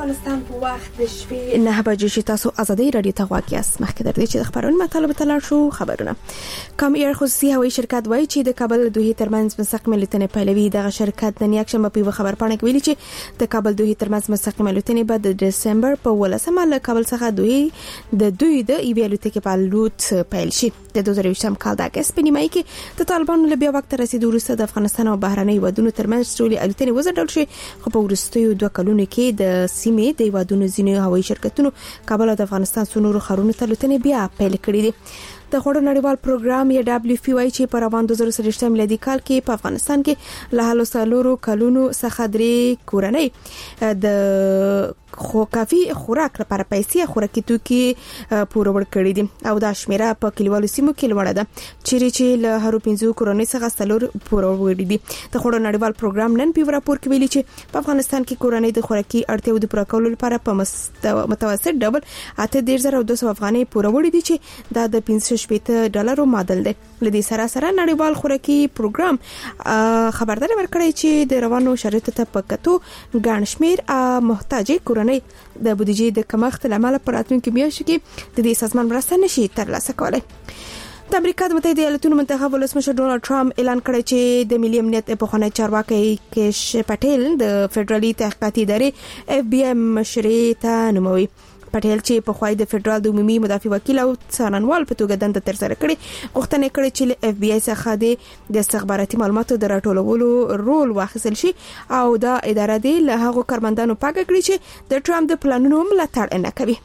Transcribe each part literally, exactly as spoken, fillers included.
افغانستان په وخت د شپې نه بجې چې تاسو ازادي رادیو ته غواړئ یاست. مخکې در دې چې د خبرونو مطالب ته لاړ شو خبرونه. کام ایر خصوصي هوایي شرکت وایي چې د کابل دوحې ترمنځ مستقیمه الوتنې پیلوي. دغه شرکت نن یکشنبه په خبرپاڼه کې ویلي چې د کابل دوحې ترمنځ مستقیمه الوتنې به د دسمبر په ولسمه له کابل څخه دوحې د دوی د ای بي الوتکې په الوت پیل شي. د دوه زره یوولسم کال د اگست په نیمایي کې د طالبانو له بیا وخت رسیدو وروسته د افغانستان او بهرنۍ ودونو ترمنځ ټولې الوتنې وځنډول شي، خو په وروستیو دوه کلونو کې د سیمې د ودونو ځینې هوایي شرکتونو کابل او د افغانستان څو خارونو ته الوتنې بیا پیل کړې دي. د خوړو نړیوال پروګرام یا دبليو اف پی وايي چې په روان دوه زره څلوېښت میلادي کال کې په افغانستان کې له هلو سالورو کلونو څخه درې کورنۍ د خو کافي خوراک لپاره پیسې خوراکي توکي پورور کړی دي او دا شمیره په کلیوالو سیمو کې لوړه ده چې چې له هرو پنځو کورنۍ څخه سلور پورور دي. د خوړو نړیوال پروګرام نن په راپور کې ویلي چې په افغانستان کې کورنۍ د خوراکي اړتیاو د پوره کولو لپاره په متوسط ډول اته دېرش زره دوه سوه افغانۍ پورور دي چې دا د پنځه شپېته ډالرو معادل دی. لدې سره سره نړیوال خوراکي پروګرام خبرداري ورکړی چې د روانو شرایطو ته په کتو ګڼ شمېر محتاجې کورنۍ د بودیجې د کمښت لامل پر راتلونکي میاشتو کې د دې سازمان مرسته نشي ترلاسه کولای. د امریکا د متحده ایالاتونو منتخب ولسمشر ډونالد ټرمپ اعلان کړی چې د ملي امنیت پخوانی چارواکي کیش پټیل د فدرالي تحقیقاتي ادارې اف بی آی مشري ته نوموي. پټیل چې په خوای د فدرال د عمومي مدافع وکیل او څارنوال په توګه دنده ترسره کړې، غوښتنه کړې چې له اف بی آی څخه د استخباراتي معلوماتو د راټولولو رول واخیستل شي او دا اداره دی له هغو کارمندانو پاکه کړي چې د ټرمپ د پلانونو ملاتړ نه کوي.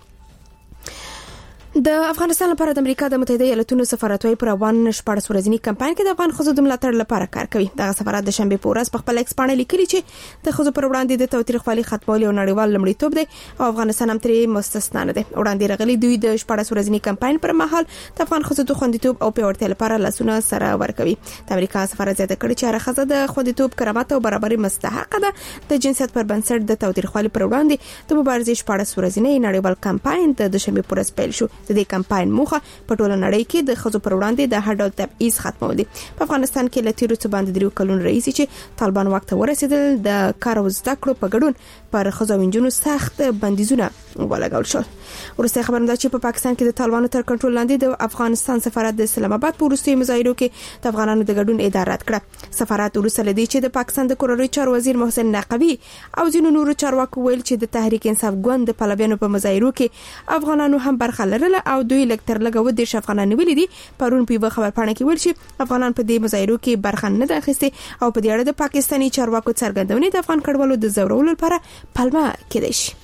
د افغانستان لپاره د امریکا د متحده ایالاتونو سفارت وايي پر روان شپږ ورځنی کمپاین کې د افغان ښځو د ملاتړ لپاره کار کوي. دغه سفارت د شنبه په ورځ په خپل ایکس باندې لیکلي چې د ښځو پر وړاندې د تاوتریخوالي ختمول یو نړیوال لومړیتوب دی او افغانستان هم ترې مستثنا نه دی. وړاندې راغلي دوی د شپږ ورځنی کمپاین پر مهال د افغان ښځو د خوندیتوب او پیاوړتیا لپاره لاسونه سره ورکوي. د امریکا سفارت زیاته کړې چې هر ښځه د خوندیتوب، کرامت او برابرۍ مستحق ده. د جنسیت پر بنسټ د تاوتریخوالي پر وړاندې د مبارزې شپږ ورځنی نړیوال کمپاین د شنبه په ورځ پیل شو. د دې کمپاین موخه په ټوله نړۍ کې د ښځو پر وړاندې د هر ډول تبعیض ختمول دي. په افغانستان کې له تیرو څو باندې درې کلونو راځي چې طالبان وخت ورسېدل د کار او زده کړو په ګډون پر ښځو او نجونو سخت بندیزونه ولګول شول. ورسته خبرنده چې په پاکستان کې د طالبانو تر کنټرول لاندې د افغانستان سفارت د اسلام آباد په وروستي مظاهرو کې د افغانانو د ګډون اداره کړه. سفارت ورسره لدی چې د پاکستان د کورنۍ چارو وزیر محسن نقوی او ځینو نورو چارواکو ویل چې د تحریک انصاف ګوند د پلویانو په مظاهرو کې افغانانو هم برخه لرله او دوی لکتر لګو د افغانانو ویلي دي. پرون په خبرپاڼه کې ویل چې افغانان په دې مظاهرو کې برخه نه اخیسته او په دې اړه د پاکستاني چارواکو څرګندونې د افغان کډوالو د زورولو لپاره پلمه کېدای شي.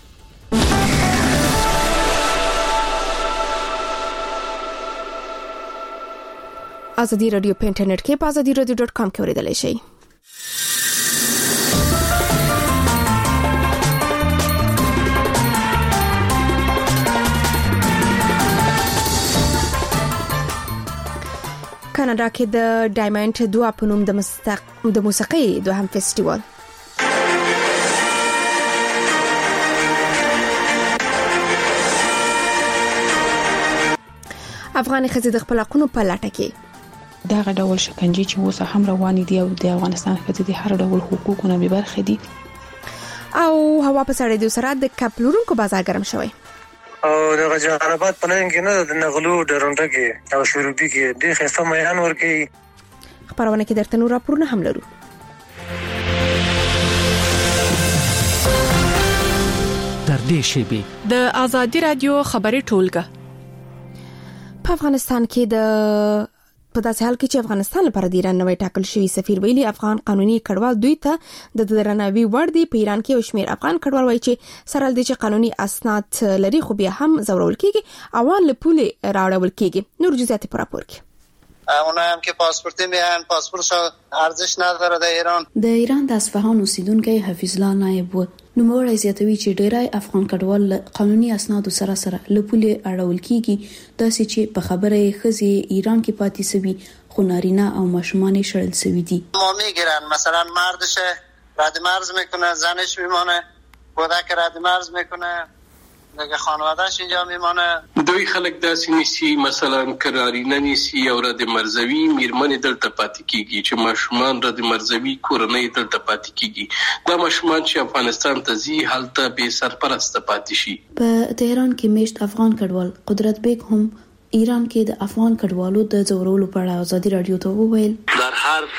ازادي رادیو په انټرنیټ کې په ازادي رادیو ډاټ کام کې اوریدلای شئ. کاناډا کې د ډایمنډ دوه په نوم د مستق د موسیقي دوهم فستیوال افغاني ښځې د خپل حقونو په لټه کې دغه ډول شکنجې چې اوس هم روان دي او د افغانستان ښځې د هر ډول حقوقو نه بې برخې دي او هوا په سړېدو سره د کپلورونکو بازار ګرم شوی او د غجراباد په نن کې نه د نغلو ډرونډه کې او شروبي کې د خسته میان ورکی. خبرونه کې درته نور راپورونه هم لرو. در دې شیبه د ازادي رادیو خبري ټولګه په افغانستان کې د په داسې حال کې چې افغانستان لپاره د ایران نوی ټاکل شوی سفیر ویلي افغان قانوني کډوال دوی ته د درناوي وړ دي. په ایران کې یو شمېر افغان کډوال وایي چې سره د چې قانوني اسناد لري خو بیا هم زورول کېږي او له پولې راوړل کېږي. نور جزئیات په راپور کې اونها هم که پاسپورت میان پاسپورتش ارزش نداره د ایران. د ایران د اصفهان اوسیدونکو حفیظ الله نایب و نوموړی زیاتوي چې ډیری افغان کډوال قانوني اسناد سره سره لپولې اړول کیږي داسې چې په خبره خزي ایران کې پاتې سوي خو نارینه او ماشومان شړل سوي دي. ما میگیرن مثلا مردشه رد مرز میکنه، زنش میمانه، کودک رد مرز میکنه، دیگه خانواده‌اش اینجا میمانه. دوی خلک داسې نیسي مثلا کرارینه نیسي او رد مرزوي میرمنې دلته پاتې کیږي چې ماشومان رد مرزوي کورنۍ دلته پاتې کیږي. دا ماشومان چې افغانستان ته ځي هلته به سرپرست پاتې شي. په تهران کې میشت افغان کډوال قدرت بیگ هم ایران کې د افغان کډوالو د ځورولو په اړه ازادي رادیو ته وویل در هر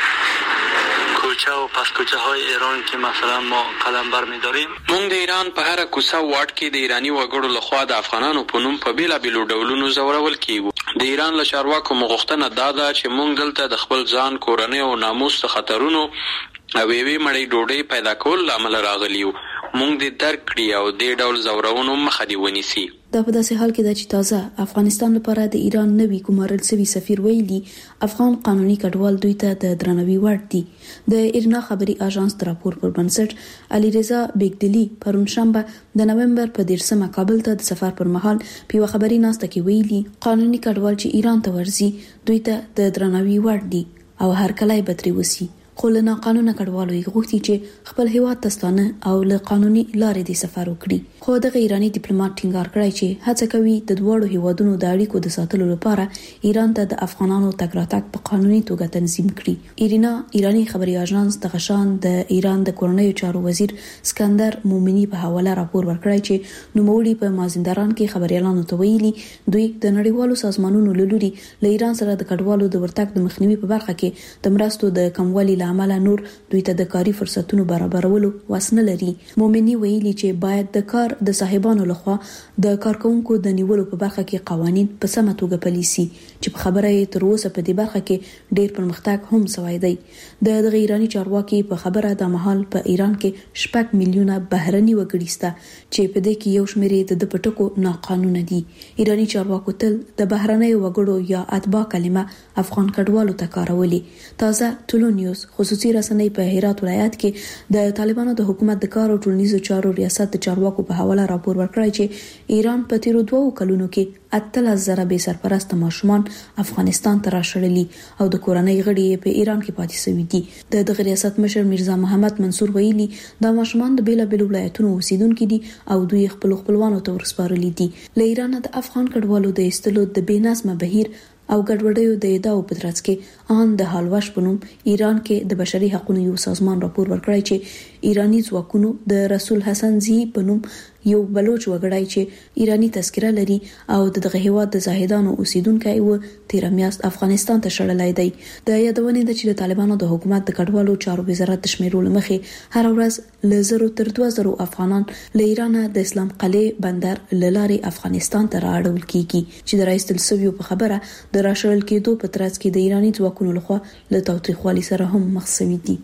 کوچه و پس کوچه های ایران که مثلا ما قلم بر می‌داریم مونږ د ایران په هر کوڅه واټ کې د ایرانی وګړو لخوا د افغانانو په نوم په بیلا بیلو ډولونو زورول کیږي. د ایران له چارواکو مغوښتنه دا ده چې مونږ دلته د خپل ځان کورنۍ او ناموس څخه خطرونو او وی مړی ډوډۍ پیدا کول لامل راغلیو. مونږ د درک کړی او د ډول زورونو مخه دی ونیسي. دا په داسې حال کې ده چې تازه افغانستان لپاره د ایران نوی ګمارل شوی سفیر ویلي افغان قانوني کډوال دوی ته د درناوي وړ دي. د ایرنا خبري اژانس د راپور پر بنسټ علي رضا بیگدلی پرون شنبه د نومبر په دیرشمه کابل ته د سفر پر مهال په خبري ناسته کې ویلي قانوني کډوال چې ایران ته ورځي دوی ته د درناوي وړ دي او هر کله به ترې وسی. خو له ناقانونه کډوالو یې غوښتي چې خپل هیواد ته ستانه او له قانوني لارې د سفر وکړي. خو د ایرانی ډیپلوماټ ټینګار کړی چې هڅه کوي د دوړو هیوادونو د اړیکو د ساتلو لپاره ایران ته د افغانانو تګ راتګ په قانوني توګه تنظیم کړي. ایرینا ایرانی خبري اژانس د غشان د ایران د کورنیو چارو وزیر اسکندر مومنی په حواله راپور ورکړی چې نوموړي په مازندران کې خبريالانو ته ویلي دوی د نړیوالو سازمانونو له لوري له ایران سره د کډوالو د ورتګ د مخنیوي په برخه کې د مرستو د کموالي عمل نور دوی ته د کاري فرصتونو برابرولو وسنه لري. مومنی ویلي چې باید د کار د صاحبانو لخوا د کارکونکو د نیولو په برخه کې قوانين په سمه توګه پلي شي چې په خبره یې تر اوسه په دې برخه کې ډېر پرمختګ هم شوی دی. د ایرانی چارواکي په خبره د محل په ایران کې شپږ میلیونه بهرني وګړي سته چې په دې کې یو شمېر د پټکو ناقانونه دي. ایرانی چارواکو تل د بهرني وګړو یا اتباع کلمه افغان کډوالو ته کارولي. تازه ټولو نیوز خصوصي رسنۍ په هرات ولایت کې د طالبانو د حکومت د کار او ټولنیزو چارو ریاست د چارواکو په حواله راپور ورکړی چې ایران په تیرو دوو کلونو کې اتلس زره به سرپرست ماشومان افغانستان ته راشړلي او د کورنۍ غړي په ایران کې پاتې شوي دي. د دغه ریاست مشر میرزا محمد منصور ویلي دا ماشومان د بیلا بیل ولایتونو اوسیدونکو دي او دوی خپل خپلوانو ته ورسپارلي دي. له ایران د افغان کډوالو د ایستلو د بېنظمه بهیر او ګډوډیو د ادعاو په ترڅ کې ان د حالواش په نوم ایران کې د بشري حقوقو یو سازمان راپور ورکړی چې ایرانی ځواکونو د رسول حسن زی په نوم یو بلوچ وګړی چې ایرانی تذکره لري او دغه هیواد د زاهدانو اوسیدونکو و تیر میاشت افغانستان ته شړلای دی. د یادونې د چې د طالبانو د حکومت د کډوالو چارو وزارت شمیرول مخې هر ورځ ل زرو تر دوه زرو افغانان له ایران د اسلام قلعه بندر لاري افغانستان ته راړول کیږي چې د رئیس تلسویو په خبره د راشړل کېدو په ترڅ کې د ایرانی ځواکونو لخوا له تاوتریخوالي سره هم مخ شوي دي.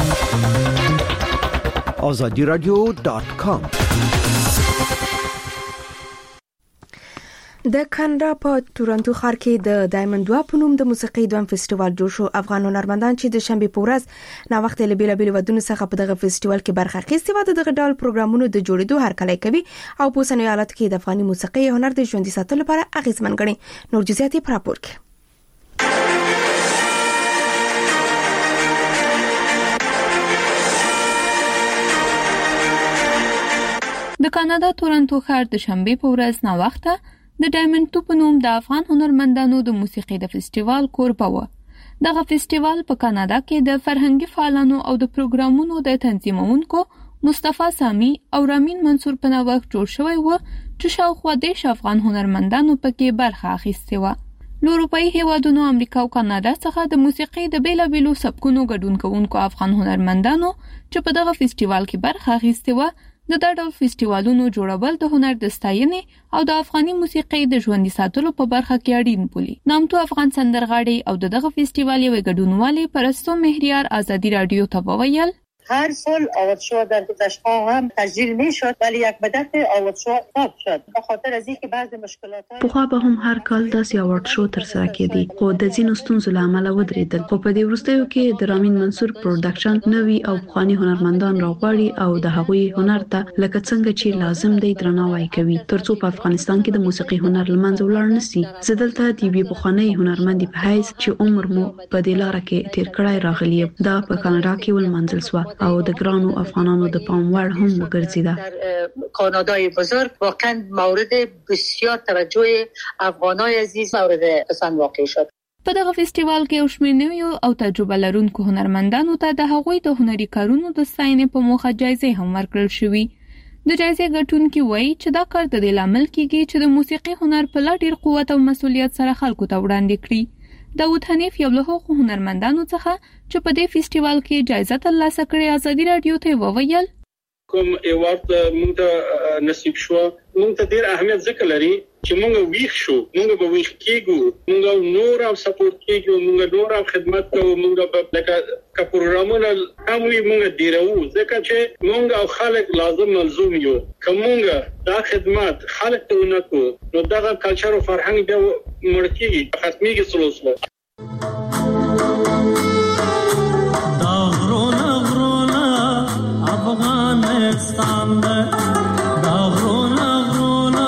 آزادی رادیو دات کام د کاناډا په تورنټو ښار کې د ډایمنډ دوه په نوم د موسیقي دویم فستیوال جوړ شو. افغان هنرمندان چې د شنبه په ورځ نا وخت له بیل بیل ودونو څخه په دغه فستیوال کې برخه اخیستې و د دغه ډول پروګرامونو د جوړېدو هرکلی کوي او په اوسنۍ حالت کې د افغاني موسیقي هنر د ژوندۍ ساتلو لپاره اغیزمن ګڼي. نور جزئیات په راپور کې. د کاناډا تورنټو ښار د شنبه په ورځ نا وخت د ډایمنډ تو په نوم د افغان هنرمندانو د موسیقي د فستیوال کوربه و. دغه فستیوال په کاناډا کې د فرهنګي فعالانو او د پروګرامونو د تنظیمونکو مصطفی سامی او رامین منصور په نوښت جوړ شوی و چې شاوخوا دیش افغان هنرمندانو پکې برخه اخیستې و. له اروپایي هیوادونو امریکا او کاناډا څخه د موسیقي د بیلابیلو سبکونو ګډون کوونکو افغان هنرمندانو چې په دغه فستیوال کې برخه اخیستې و د دا ډول فستیوالونو جوړول د هنر د ستاینې او د افغاني موسیقي د ژوندۍ ساتلو په برخه کې اړین بولي. نامتو افغان سندرغاړي او دغه فستیوال یو ګډونوالي پرستو مهریار آزادی رادیو ته وویل هر سال آوازشو در گذشته هم تسجیل میشد ولی یک مدت آوازشو قطع شد به خاطر از اینکه بعضی مشکلات پخوا به هم هر کال داسې آوازشو ترسره کېدی خو د ځینو ستونزو له امله ودرېدل. خو په دې وروستیو کې د رامین منصور پروډکشن نوي او پخواني هنرمندان راغواړي او د هغوی هنر ته لکه څنګه چې لازم دی درناوی کوي ترڅو په افغانستان کې د موسیقي هنر لمنځه ولاړ نشي. زه دلته د یوې پخواني هنرمندې په حیث چې عمر مو په دې لار کې تیر کړای راغلی دا په کاناډا کې ولمنځل شو. او د ګرانو افغانانو د پام وړ هم وګرځیده. در کانادای بزرگ واقعا مورد بسیار توجه افغانای عزیز مورد پسند واقع شد. په دغه فستیوال کې او شمېر نویو او تجربه لرونکو هنرمندانو ته د هغوی د هنري کارونو د ستاینې په موخه جایزې هم ورکړل شوې. د جایزې ګټونکي وایي چې دا کار د دې لامل کیږي چې د موسیقي هنر په لا ډیر قوت او مسؤلیت سره خلکو ته وړاندې کړي. داود حنیف یو له هغو هنرمندانو څخه چې په دې فستیوال کې جایزه ترلاسه کړې ازادي رادیو ته وویل کوم ایوارد مونږ ته نصیب شو مونږ ته ډیر اهمیت ځکه لري چې مونږ ویښ شو مونږ به ویښ کېږو مونږ نور او سپورټ کېږو مونږ نور او خدمت کوو مونږ به لکه کا پروګرامونه هم وي مونږ ډیرو ځکه چې مونږ او خلک لازم ملزوم یو کومه دا خدمت خلک ته ونکو نو دا کلچر او فرهنګ به مړ کېږي ختميږي سلسله. افغانستان دا غرونا غرونا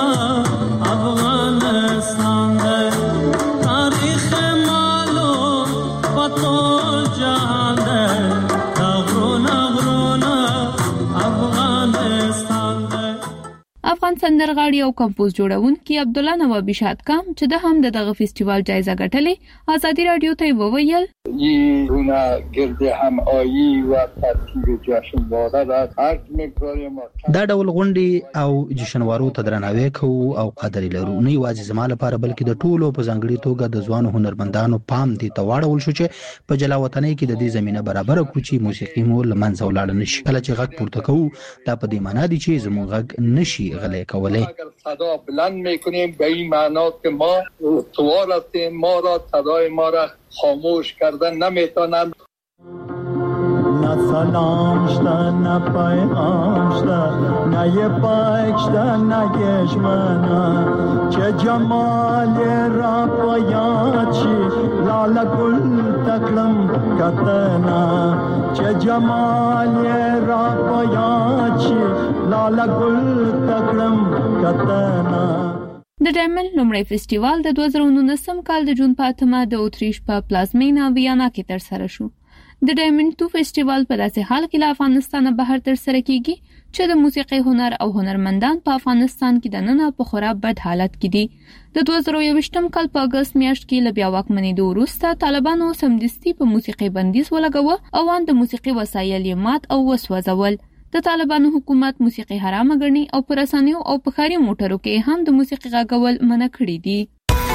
افغانستان تاریخ مالو پتو جهان دا غرونا غرونا افغانستان. افغان سندرغاړي او کمپوز جوړونکي عبد الله نوابی شادکام چې د هم دغه فستیوال جایزه ګټلې ازادي رادیو ته وویل این رونا گرد هم آیی و ترتیب جشنواره را عرض می‌کنیم. دا ډول غونډې او جشنوارو ته درناوی کوو او قدر لرو نه یوازې زما لپاره بلکې د ټولو په ځانګړي توګه د ځوانو هنرمندانو پام دې ته واړول شو چې په جلا وطنۍ کې د دې زمينه برابر کړو چې موسیقي مو لمنځه ولاړ نشي. کله چې غږ پورته کوو دا په دې معنی دی چې زموږ غږ نشي غلې کولای. اگر صدا بلند می‌کنیم به این معنا که ما توار هستیم ما را صدای ما را خاموش کردن نمیتونن. نه سلام شده نه پیغام شده نه یه پاک شده نه گشمنه چه جمال را پایات شی لاله گل تکلم کتنا چه جمال را پایات شی لاله گل تکلم کتنا. د ډایمنډ لومړی فستیوال د دوه زره نولسم کال د جون په اتمه د اتریش په پلازمینه ویانا کې ترسره شو. د ډایمنډ تو فستیوال په داسې حال کې له افغانستانه بهر ترسره کیږي چې د موسیقي هنر او هنرمندان په افغانستان کې د نن په خورا بد حالت کې دي. د دوه زره یوویشتم کال په اگست میاشت کې له بیا واکمنېدو وروسته طالبانو سمدستي په موسیقي بندیز ولګاوه او ان د موسیقي وسایل یې مات او وسوځول. د طالبانو حکومت موسیقي حرام ګڼي او پر رسنیو او په ښاري موټرو کې هم د موسیقي غږول منع کړي دي.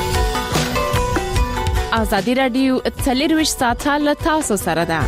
ازادي رادیو څلرویشت ساعته له تاسو سره ده.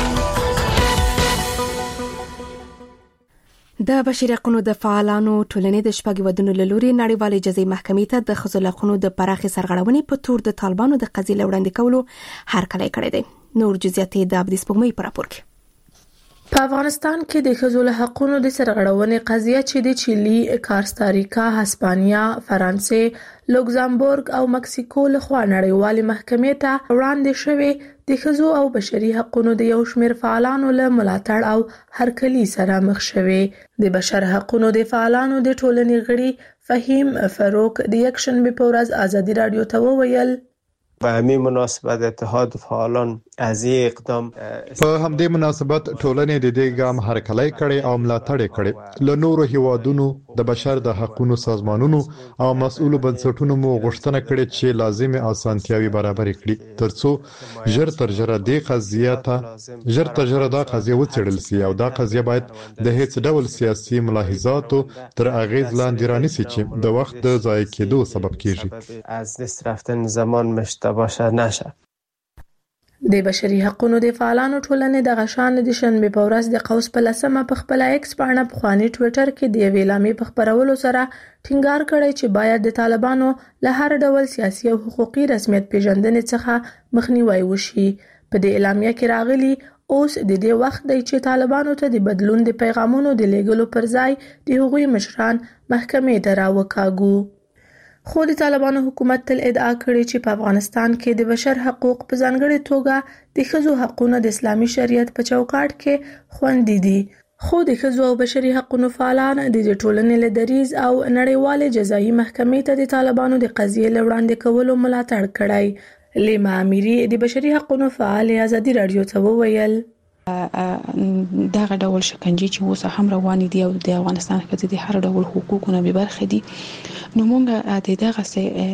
د بشري حقوقو د فعالانو ټولنې د شپږ ودونو لوري نړیوالې جزایي محکمې ته د ښځو حقوقو د پراخي سرغړونې په تور د طالبانو د قضیې وړاندې کولو هرکلی کړی دی. نور جزئیات د عبدالس پغمې پر راپور کې. په افغانستان کې د ښځو له حقوقو د سرغړونې قضیه چې د چیلي، کاستاریکا، هسپانیا، فرانسې، لوکزامبورګ او مکسیکو له خوا نړیوالې محکمې ته وړاندې شوې د ښځو او بشري حقوقو د یو شمېر فعالانو له ملاتړ او هرکلي سره مخ شوې. د بشر حقوقو د فعالانو د ټولنې غړي فهیم فاروق د یک شنبه په ورځ ازادي رادیو ته وویل به همین مناسبت اتحاد فعالان از این اقدام په همدې مناسبت ټولنې د دې ګام هرکلی کړي او ملاتړ کړي. له نورو هیوادونو د بشر د حقوقو سازمانونو او مسؤلو بنسټونو مو غوښتنه کړې چې لازمي اسانتیاوي برابر کړي ترڅو ژر تر ژره د قضیه ته ژر تر ژره دا قضیه وڅېړل شي او دا قضیه باید د هیڅ ډول سیاسي ملاحظاتو تر اغیز لاندې رانیسي چې د وخت د ضایع کېدو سبب کیږي. از دست رفتن زمان مشته باشه نشه. د بشري حقوقو د فعالانو ټولنې د غشان د شنبه په ورځ د قوس په لسمه په خپل ایکس باندې په خواني ټوئیټر کې د ویلامې په خبرولو سره ټینګار کړی چې باید د طالبانو له هر ډول سیاسي او حقوقي رسمیت پیژندنې څخه مخنیوي وشي. په دې اعلامیه کې راغلي اوس د دې وخت دی چې طالبانو ته د بدلون د پیغامونو د لیږلو پر ځای د هغوی مشران محکمې ته راوکاږو. خو د طالبانو حکومت تل ادعا کړې چې په افغانستان کې د بشر حقوق په ځانګړي توګه د ښځو حقوقونه د اسلامي شریعت په چوکاټ کې خوندي دي. خو د ښځو او بشري حقوقو فعالان د ټولنې له دریځ او نړیوالې جزایي محکمې ته د طالبانو د قضیې له وړاندې کولو ملاتړ کړی. لیما امیری د بشري حقوقو فعال ازادي رادیو ته وویل دغه ډول شکنجه چې اوس هم روان دي او د افغانستان کې د هر ډول حقوقو به برخه دي نو موږ د دغه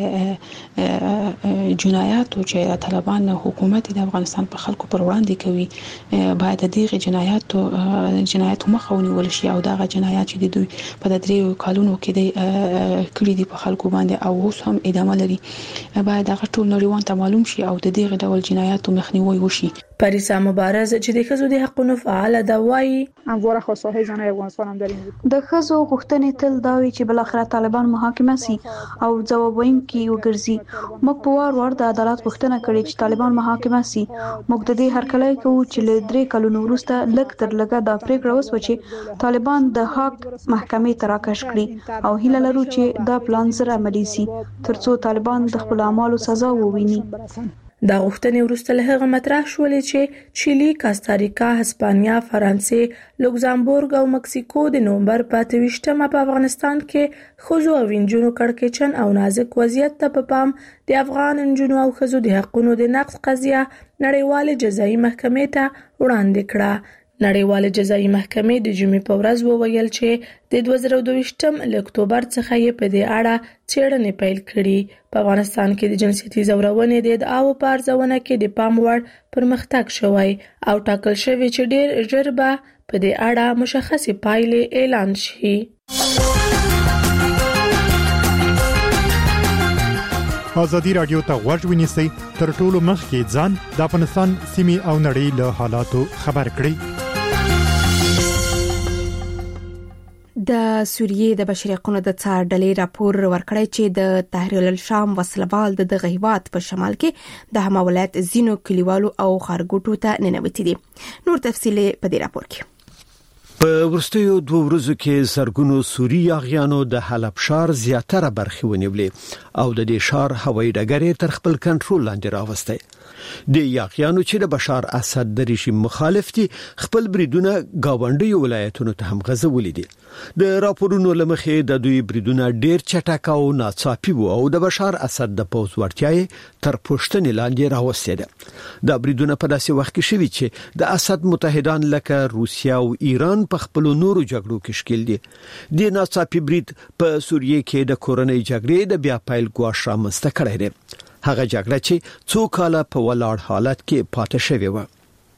جنایات او چې طالبان حکومت د افغانستان په خلکو پر وړاندې کوي باید دغه جنایات او جنایات مخاوني ولشي او دغه جنایات چې د دوی په دریو کالونو کې د کړي دي په خلکو باندې او اوس هم ادامه لري باید دغه ټول نړیوال ته معلوم شي او د دغه ډول جنایاتو مخنیوي وشي. پریسا مبارز چې د خزو د حقوقو فعال ده وایي همواره خواستهای زنای افغانستان هم در این بود. د خزو غوښتنې تل دا وي چې بل اخر طالبان محاکمه سي او ځواب ویونکي وګرځي. موږ په وار وار د عدالت غوښتنه کړې چې طالبان محاکمه سي. موږ د دې هرکلی کوو چې له درې کلونو وروسته لږ تر لږه دا پریکړه وسوه چې طالبان د حق محکمې ته راکش کړي او هیله لرو چې دا پلان زر عملي سي ترڅو طالبان د خپل اعمالو سزا وویني. دا غوښتنې وروسته له هغه مطرح شولې چې چيلي، کاستاریکا، هسپانیا، فرانسې، لوکزامبورګ او مکسیکو د نومبر په اته ویشتمه په افغانستان کې ښځو او نجونو کړکېچن او نازک وضعیت ته په پام د افغان نجونو او ښځو د حقوقو د نقض قضیه نړیوال جزایي محکمې ته وړاندې کړه. نړیوال جزایي محکمې د جمعې په ورځ وویل چې د دوه زره دوه له اکتوبر څخه یې په دې اړه څېړنې پیل کړي. په افغانستان کې د جنسیتي زورونې د ادعاو په ارزونه کې د پام وړ پرمختګ شوی او ټاکل شوی چې ډېر ژر به په دې اړه مشخصې پایلې اعلان شي. ازادي رادیو ته غوږ ونیسئ تر ټولو مخکې ځان د افغانستان سیمې او نړۍ له حالاتو خبر کړئ. د سوریې د بشري حقوقو د څار ډلې راپور ورکړی چې د تحریر الشام وسلوال د دغه هیواد په شمال کې د هما ولایت زینو کلیوالو او خارګوټو ته ننوتي دي. نور تفصیل په دې راپور کې. په ورستیو دوه ورځو کې زرګونو سوري یاغیانو د حلب ښار زیاتره برخې ونیولې او د دې ښار هوایي ډګر تر خپل کنټرول لاندې راوستی. د یاغیانو چې د بشار اسد د رژیم مخالف دي خپل بریدونه گاونډي ولایتونو ته هم غځولې دي. د راپورونو لمخې د دوی بریدونه ډیر چټک او ناڅاپي وو او د بشار اسد د پوز ورتیاي تر پښتنې لاندې راوستي دي. د بریدونه په داسې وخت کې شوي چې د اسد متحدان لکه روسیا او ایران په خپل نورو جګړو کې شکل دي. د ناڅاپي برید په سوریې کې د کورنۍ جګړې د بیا پیل ګواښ رامنځته کړی دی. هغه جګړه چې څو کاله په ولاړ حالت کې پاتې شوې و.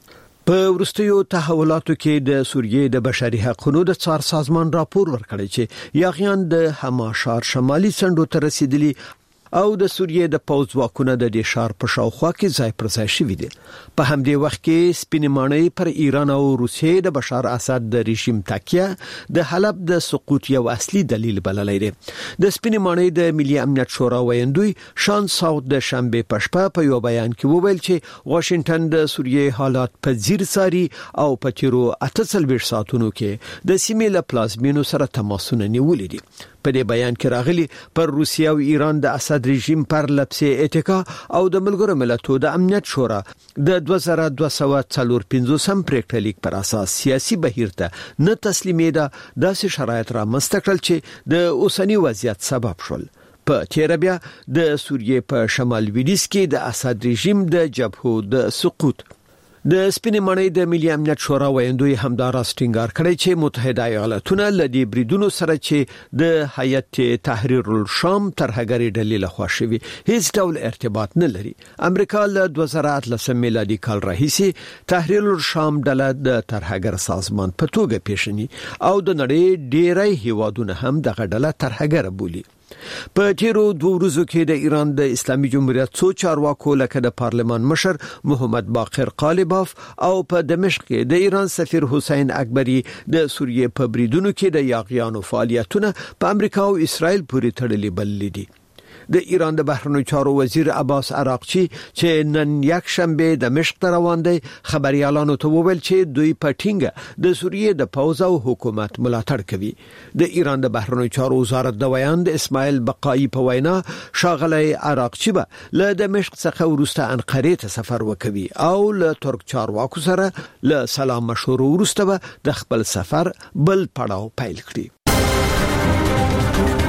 په ورستیو تحولاتو کې د سوریې د بشري حقوقو د څار سازمان راپور ورکړی چې یاغیان د هما ښار شمالي څنډو ته رسیدلي او د سوریې د پوز واکونه د دې ښار په شاوخوا کې ځای پر ځای شوي دي. په همدې وخت کې سپینې ماڼۍ پر ایران او روسیې د بشار اسد د رژیم تکیه د حلب د سقوط یو اصلي دلیل بللی دی. د سپینې ماڼۍ د ملي امنیت شورا ویاندوی شان ساوت د شنبه په شپه په یو بیان کې وویل چې واشنگټن د سوریې حالات په ځیر څاري او په تیرو اته څلوېښت ساعتونو کې د سیمې له پلازمینو سره تماسونه نیولې دي. په دې بیان کې راغلي پر روسیا او ایران د اسد رژیم پر لپسې اتکا او د ملګرو ملتونو د امنیت شورا د دوه زره دوه سوه څلور پنځوسم پریکړه لیک پر اساس سیاسي بهیر ته نه تسلیمېده داسې شرایط رامنځته کړل چې د اوسنی وضعیت سبب شول. په تیر بیا د سوریې په شمال لویدیځ کې د اسد رژیم د جبهو د سقوط د سپینې ماڼۍ د ملي امنیت شورا ویاندوی همداراز ټینګار کړی چې متحده ایالاتونه له دې بریدونو سره چې د هیئت تحریر الشام ترهګري ډلې لخوا شوي هیڅ ډول ارتباط نه لري. امریکا له دوه زره اتلسم میلادي کال راهیسې تحریر الشام ډله د ترهګر سازمان په توګه پیژني او د نړۍ ډیری هیوادونه هم دغه ډله ترهګر بولي. په تیرو دوه ورځو کې د ایران د اسلامي جمهوریت څو چارواکو لکه د پارلمان مشر محمد باقر قالباف او په دمشق کې د ایران سفیر حسین اکبری د سوریې په بریدونو کې د یاغیانو فعالیتونه په امریکا او اسرائیل پورې تړلي بللي دي. د ایران د بهرنیو چارو وزیر عباس عراقچی چې نن یک شنبه دمشق ته روان دی خبريالانو ته وویل چې دوی په ټینګه د سوریې د پوز او حکومت ملاتړ کوي. د ایران د بهرنیو چارو وزارت د ویان د اسماعیل بقایی په وینا شاغلی عراقچی به له دمشق څخه وروسته انقره ته سفر وکوي او له ترک چارواکو سره له سلام مشورو وروسته به د خپل سفر بل پړاو پیل کړي.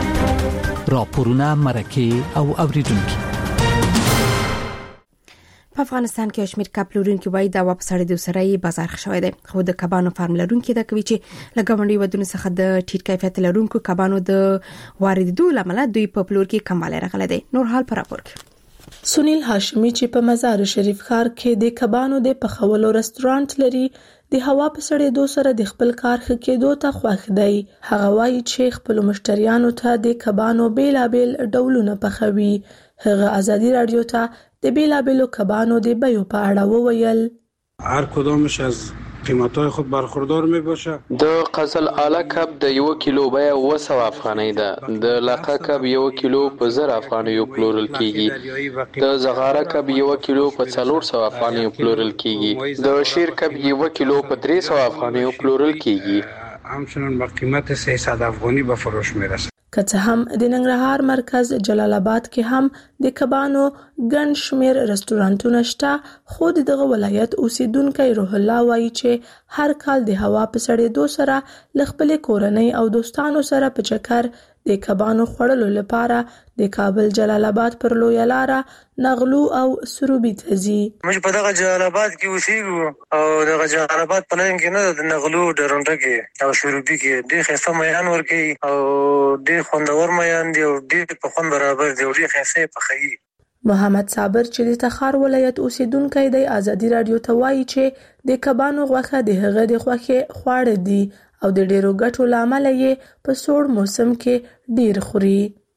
راپورونه مرکه او اوریدونکو. په افغانستان کې شمیر کب لرونکي وای د واپس اړې د سرای بازار خښوي دي خو د کبانو فارم لرونکي دا کوي چې لګاونډي ودونو څخه د ټیټ کیفیت لرونکو کبانو د واردېدو لامل دوی په پلور کې کموالی راغلی دی. نور حال پر راپور کې سنیل هاشمی چې په مزار شریف ښار کې د کبانو د پخولو رستورانت لري د هوا په سړېدو سره د خپل کار ښه کېدو ته خوښ دی. هغه وایي چې خپل مشتریانو ته د کبانو بیلابیل ډولونه پخوي. هغه ازادي رادیو ته د بیلابیلو کبانو د بیو په اړه وویل. هر کدامش از قیمت‌های خود برخوردار میباشه. د قزل اعلی کب د یو کیلو بیه اوه سوه افغانۍ ده. د لاقه کب یو کیلو په زر افغانیو پلورل کیږي. د زغاره کب یو کیلو په څلور سوه افغانیو پلورل کیږي. د شیر کب یو کیلو په درې سوه افغانیو پلورل کیږي. همچنین با قیمت سیصد افغانی به فروش میرسه. که څه هم د ننګرهار مرکز جلال آباد کې هم د کبانو ګڼ شمیر رستورانتونه شته، خو دغه ولایت اوسیدونکو روح الله وایي چې هر کال د هوا په سړېدو سره ل خپل کورنۍ او دوستانو سره په چکر د کبانو خوړلو لپاره د کابل جلال آباد پر لویه لاره نغلو او سروبي ته ځي. موږ په دغه جلال آباد کې اوسېږو او دغه جلال آباد په لین کې نه د نغلو ډرونټه کې او سروبي کې ډېر ښایسته میان ورکوي او ډېر خوندور میان دي او ډېر په خوند برابر دي او ډېر ښایسته یې پخوي. محمد صابر چې د تخار ولایت اوسیدونکی دی ازادي رادیو ته وایي چې د کبانو غوښه د هغه د خوښې خواړه دي او د ډیرو ګټو لامل یې په سوړ موسم کې ډیر خوري.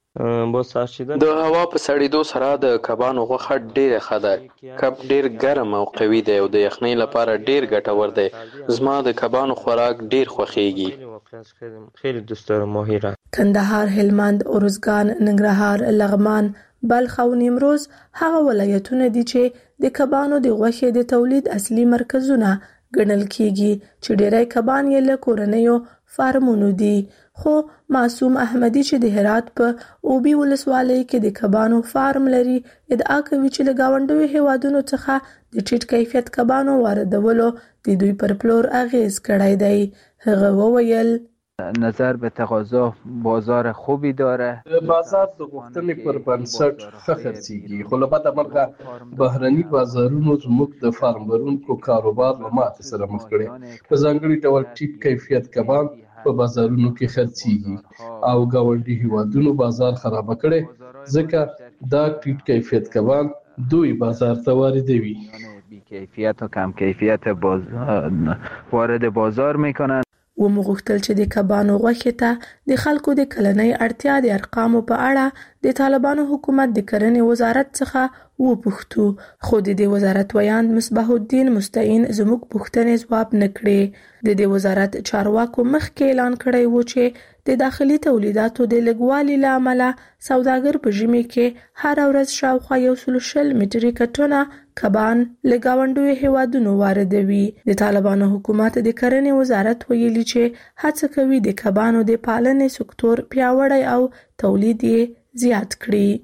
د هوا په سړېدو سره د کبانو غوښه ډیره ښه ده. کب ډیر ګرم او قوي دی او د یخنۍ لپاره ډیر ګټور دی. زما د کبانو خوراک ډیر خوښیږي. خیلی دوست دارم ماهی را. کندهار، هلمند، ارزګان، ننګرهار، لغمان، بلخ او نیمروز هغه ولایتونه دي چې د کبانو د غوښې د تولید اصلي مرکزونه ګڼل کیږي چې ډیری کبان یې له کورنیو فارمونو دي. خو معصوم احمدی چې د هرات په اوبی ولسوالۍ کې د کبانو فارم لري ادعا کوي چې له گاونډیو هیوادونو څخه د ټیټ کیفیت کبانو واردولو د دوی پر پلور اغیز کړی دی. هغه وویل نظر به تقاضا بازار خوبی داره. بازار د غوښتنې پر بنسټ ښه خرڅیږي، خو له بده مرغه بهرني بازارونو زموږ د فارمرونکو کاروبار له ماتې سره مخ کړی. په ځانګړي ډول ټیټ کیفیت کبان په بازارونو کې خرڅیږي او ګاونډي هیوادونو بازار خراب کړي، ځکه دا ټیټ کیفیت کبان دوی بازار ته واردوي. بی کیفیت و کم کیفیت باز... وارد بازار میکنن. و مغوښتل چې د کبانو غوښې ته د خلکو د کلنۍ اړتیا د ارقامو په اړه د طالبانو حکومت د کرنې وزارت څخه وپوښتو، خو د دې وزارت ویاند مصباح الدین مستعین زموږ پوښتنې ځواب نه کړې. د دې وزارت چارواکو مخکې اعلان کړی و چې د داخلي تولیداتو د لږوالي له امله سوداګر په ژمي کې هر ورځ شاوخوا یو سل شل میټریکه ټنه کبان له ګاونډیو هیوادونو واردوي. د طالبانو حکومت د کرنې وزارت ویلي چې هڅه کوي د کبانو د پالنې سکتور پیاوړی او تولید یې زیات کړي.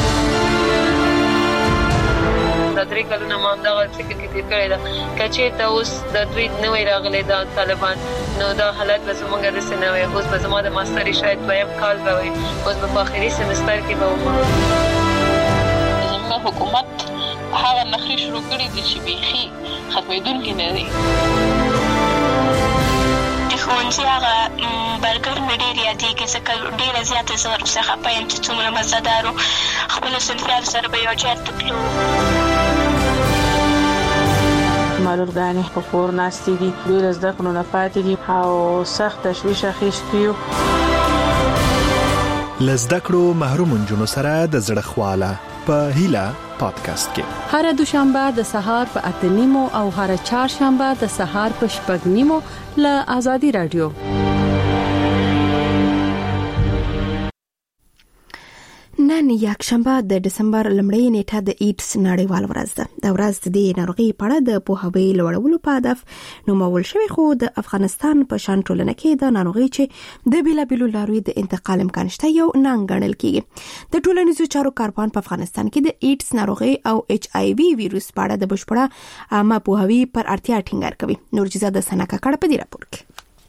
دا درې کلونه ما همدغه فکر کې تیر کړی ده که چېرته اوس د دوی نوی راغلی دا طالبان نو دا حالت به زموږ داسې نه وي. اوس به زما د ماستري شاید دویم کال به وي، اوس به په آخري سمستر کې به وم. زموږ حکومت هغه نخرې شروع کړي دي چې بیخي ختمېدونکي نه دي. د ښوونځي هغه برګر مې ډېر یادېږي ځکه ډېره زیاته زه ورپسې خفه یم چې څومره مزهدار و. خپلو صنفیانو سره به یو ځای ته تلو. معلولګانې په کور ناستې دي، دوی له زده کړو نه پاتې دي او سخت تشویش اخیستی یو. له زده کړو محروم نجونو سره د زړه خواله په هیله پادکاسټ کې هر دوشنبه د سهار په اته نیمو او هر چهارشنبه د سهار په شپږ نیمو له آزادي رادیو. نن یک شنبه د دسمبر لمړۍ نیټه د ایډز نړیوال ورځ ده. د ورځ د ناروغي په اړه د پوهاوي لوړولو په هدف نومول شوی، خو د افغانستان په شان ټولنه کې د ناروغي چې د بیلابیلو لارو د انتقال امکان شته یو ننګ ګڼل کیږي. د ټولنیزو چارو کارپوهان په افغانستان کې د ایډز ناروغي او ایچ آی وی ویروس په اړه د بشپړه عامه پوهاوي پر اړتیا ټینګار کوي. نورجزا د سنکا کړه په دې راپور کې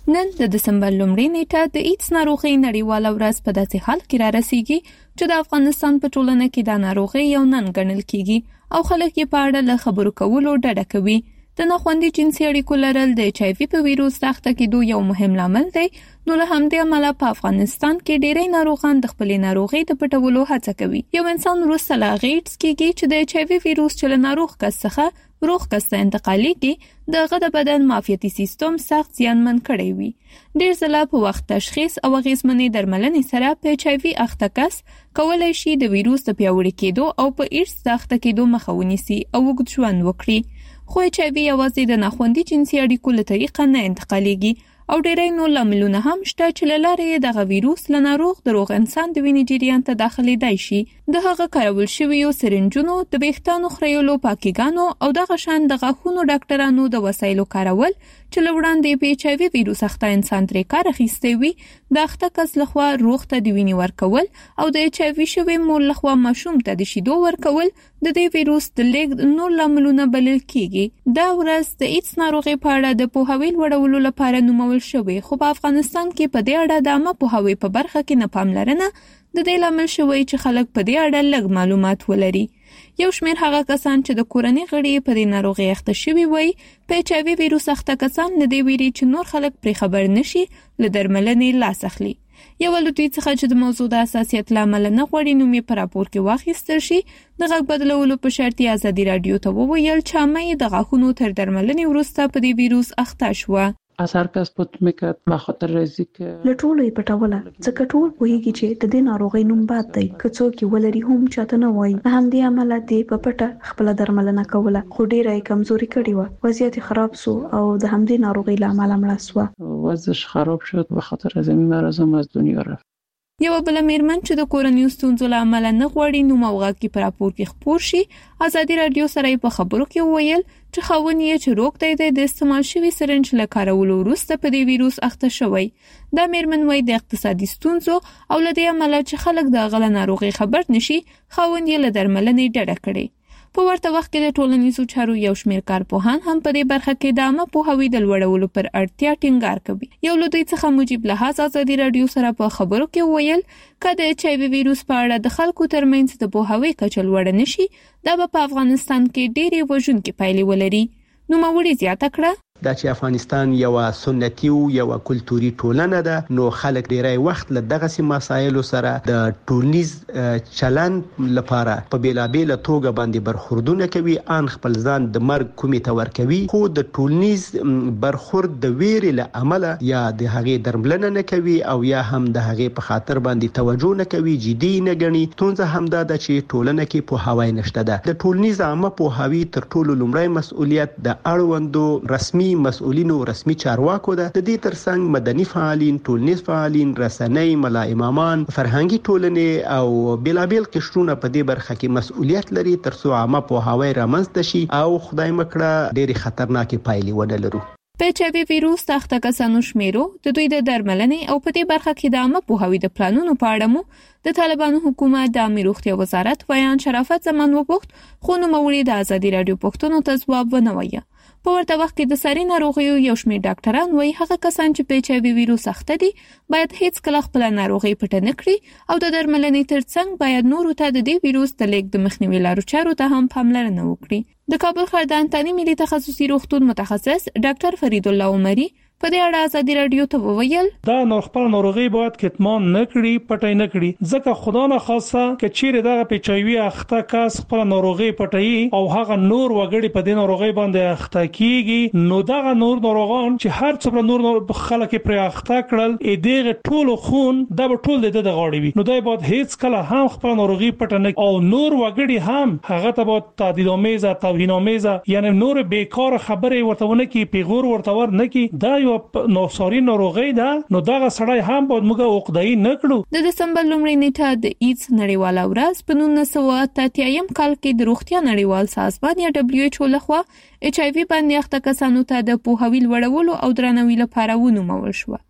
نن د دسمبر لومړۍ نیټه د ایډز ناروغي نړیواله ورځ په داسې حال کې را رسیږي چې د افغانستان په ټولنه کې د ناروغي یو نن ګڼل کیږي او خلک یې په اړه له خبرو کولو ډډه کوي. د ناخوندي جنسي اړیکو لرل د ایچ آی وي په ویروس سخته کېدو یو مهم لامل دی. نو له همدې امله په افغانستان کې ډېری ناروغان د خپلې ناروغۍ د پټولو هڅه کوي. یو انسان وروسته له هغې ایډز کېږي چې د ایچ آی وي ویروس چې له ناروغ کس څخه روغ کس ته انتقالېږي د هغه د بدن معافیتي سیستم سخت زیانمن کړی وي. ډېر ځله په وخت تشخیص او اغېزمنې درملنې سره په ایچ آی وي اخته کس کولی شي د ویروس د پیاوړي کېدو او په ایډز د اخته کېدو مخه ونیسي او اوږد ژوند وکړي. خو ایچ آی وي یوازې د ناخوندي جنسي اړیکو له طریقه نه انتقالېږي او ډېری نور لاملونه هم شته چې له لارې یې دغه ویروس له ناروغ د روغ انسان د وینې جریان ته داخلېدای شي. د هغه کارول شویو سرنجونو، د ویښتانو خریولو پاکیګانو او دغه شان د غاښونو ډاکټرانو د وسایلو کارول چې له وړاندې په ایچ آی وي ویروس اخته انسان ترې کار اخیستی وي د اخته کس لخوا روغ ته د وینې ورکول او د ایچ آی وي شوی مور لخوا ماشوم ته د شیدو ورکول د دې ویروس د لیږد نور لاملونه بلل کیږي. دا ورځ د ایډز ناروغي په اړه د پوهاوي لوړولو لپاره نومول شوې، خو په افغانستان کې په دې اړه د عامه پوهاوي په برخه کې نه پاملرنه د دې لامل شوی چې خلک په دې اړه لږ معلومات ولري. یو شمېر هغه کسان چې د کورنۍ غړي په دې ناروغي اخته شوي وي په ایچ آی وي ویروس اخته کسان له دې ویري چې نور خلک پرې خبر نشي له درملنې لاس اخلي. یو له دوی څخه چې د موضوع د حساسیت له امله نه غواړي نوم یې په راپور کې واخیستل شي د غږ بدلولو په شرط یې ازادي راډیو ته وویل چې عامه یې د غاښونو تر درملنې وروسته په دې ویروس اخته شوه. از هر کس پت میکرد بخاطر ریزی که لټولو یې پټوله ځکه ټول پوهیږي چې د دې ناروغۍ نوم باد دی که څوک یې ولري هم چاته نه وایي. له همدې امله دې په پټه خپله درملنه کوله خو ډېره یې کمزوري کړې وه. وضعیت یې خراب سو او د همدې ناروغۍ له امله مړه سوه. وضعش خراب شد به خاطر از این مرض هم از دنیا رفت. یو بل میرمن چې د کورنیو ستونزو له امله نه غواړي نوم او غږ کې په راپور کې خپور شي ازادي راډیو سره په خبرو کې وویل چې خاوند یې چې روغ دی د استعمال شوي سرنج له کارولو وروسته په دې ویروس اخته شوی. دا میرمن وایي د اقتصادي ستونزو او له دې امله چې خلک د هغه له ناروغۍ خبر نشي خاوند یې له درملنې ډډه کړې. په ورته وخت کې د ټولنیزو چارو یو شمېر کارپوهان هم په دې برخه کې د عامه پوهاوي د لوړولو پر اړتیا ټینګار کوي. یو له دوی څخه مجیب لحاظ ازادي راډیو سره په خبرو کې وویل که د ایچ آی وي ویروس په اړه د خلکو ترمنځ د پوهاوي کچه لوړه نشي دا به په افغانستان کې ډېرې وژونکې پایلې ولري. نوموړي زیاته کړه دا چې افغانستان یو سنتي او یو کلتوري ټولنه ده نو خلک ډیری وخت له دغه سي مسایلو سره د ټولنیز چلن لپاره په بیلابېل توګه باندې برخوردونه کوي ان خپل ځان د مرګ کومې ته ورکوي خو د ټولنیز برخورد د ویرې له امله یا د هغې درملنه نه کوي او یا هم د هغې په خاطر باندې توجه نه کوي جدي نه ګڼي. ستونزه همدا ده چې ټولنه کې پوهاوی نشته ده. د ټولنیز عامه پوهاوی تر ټولو لومړی مسؤلیت د اړوندو رسمي مسؤلینو رسمي چارواکو ده. د دې ترڅنګ مدني فعالین، ټولنیز فعالین، رسنۍ، ملا امامان، فرهنګي ټولنې او بیلابیل قشرونه په دې برخه کې مسؤلیت لري ترڅو عامه پوهاوی رامنځته شي او خدای مکړه ډېری خطرناکې پایلې ونه لرو. په ایچ آی وي ویروس د اخته کسانو شمیرو د دوی د درملنې او په دې برخه کې د عامه پوهاوي د پلانونو په اړه مو د طالبانو حکومت د عامه روغتیا وزارت ویان شرافت زمان وپوښت خو نوموړي د ازادي راډیو پوښتنو ته ځواب ونه وایه. په ورته وخت کې د ساري ناروغیو یو شمېر ډاکټران وایي هغه کسان چې په ایچ آی وي ویروس اخته دي باید هیڅ کله خپله ناروغي پټه نه کړي او د درملنې ترڅنګ باید نورو ته د دې ویروس د لیږد د مخنیوي لارو چارو ته هم پاملرنه وکړي. د کابل ښار د انتاني ملي تخصصي روغتون متخصص ډاکټر فرید الله عمري په دې اړه ازادي راډیو ته وویل دا نور خپل ناروغي باید کتمان نه کړي پټای نه کړي ځکه خدا نه خاصه چې چیرې دغه په ایچ آی وي اخته کس خپل ناروغي پټای او هغه نور وګړي په دې ناروغي باندې اخته کیږي نو دغه نور ناروغان چې هر څومره نور خلک پر اخته کړل ا دغه ټول خون د ټول د غاړي وي نو دا باید هیڅ کله هم خپل ناروغي پټ نه او نور وګړي هم هغه ته باید تعدیدامیزه توهینامیزه یعنی نور بیکار خبره ورته ونه کی پیغور ورته ور نه کی دا نو سوري ناروغي ده نو دغه سړی هم باید موږ عقده‌ای نه کړو. د دسمبر لومړۍ نیټه د ایډز نړیواله ورځ په نولس سوه اته اتیا کال کې د روغتیا نړیوال سازمان یا دبلیو ایچ او لخوا ایچ آی وي باندې اخته کسانو ته د پوهاوي لوړولو او درناوي لپاره ونومول شو.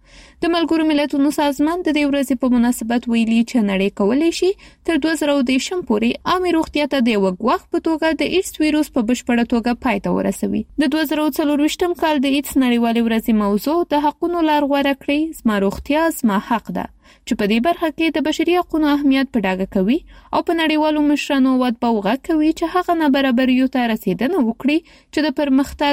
د ملګرو ملتونو سازمان د دې ورځې په مناسبت ویلي چې نړۍ کولای شي تر دوه زره دېرشم پورې عامه روغتیا ته د وګواښ په توګه د ایډز ویروس په بشپړه توګه پای ته ورسوي. د دوه زره څلورویشتم کال د ایډز نړیوالې ورځې موضوع د حقونو لار غوره کړې، زما روغتیا زما حق ده، چې په دې برخه کې د بشري حقوقو اهمیت په ډاګه کوي او په نړیوالو مشرانو ود بوغه کوي چې هغه نابرابریو ته رسیدنه وکړي چې د پرمختګ